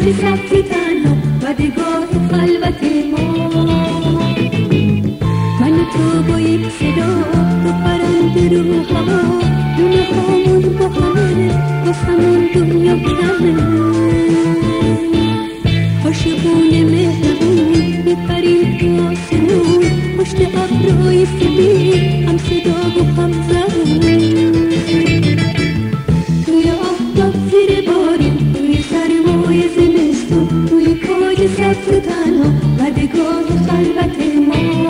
سبز تنها و دگاه خلوت ما. من و تو با یک صدا، دو پرنده رو هوا، دونه هامون با همه، واسمون دنیا کمه. عاشقونه مهربون میپریم تو آسمون، پشت ابرهای سفید، هم صدا و هم زبون. توی آفتاب زیر بارون، توی سرمای زمستون، توی کاج سبز تنها و دگاه خلوت ما.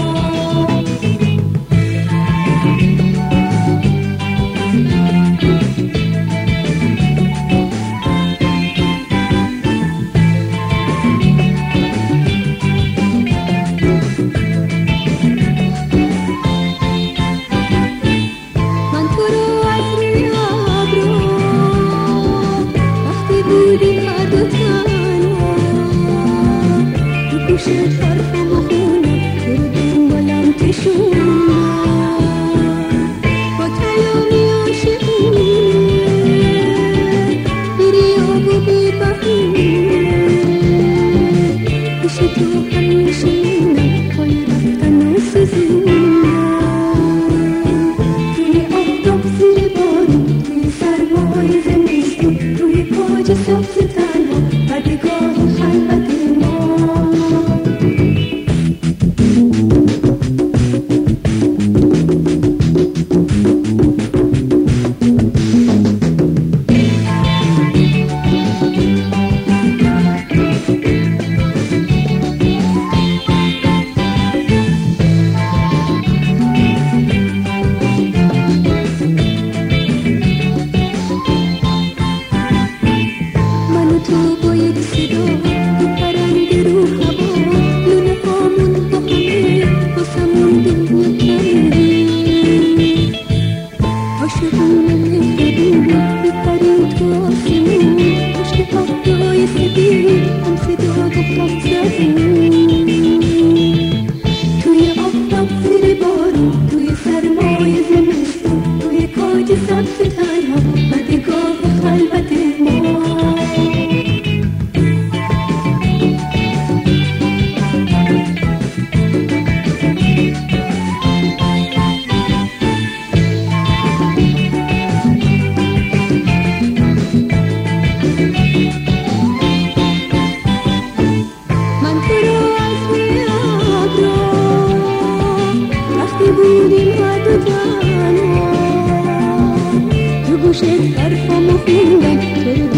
گوشه حرفامو خوندم، چرا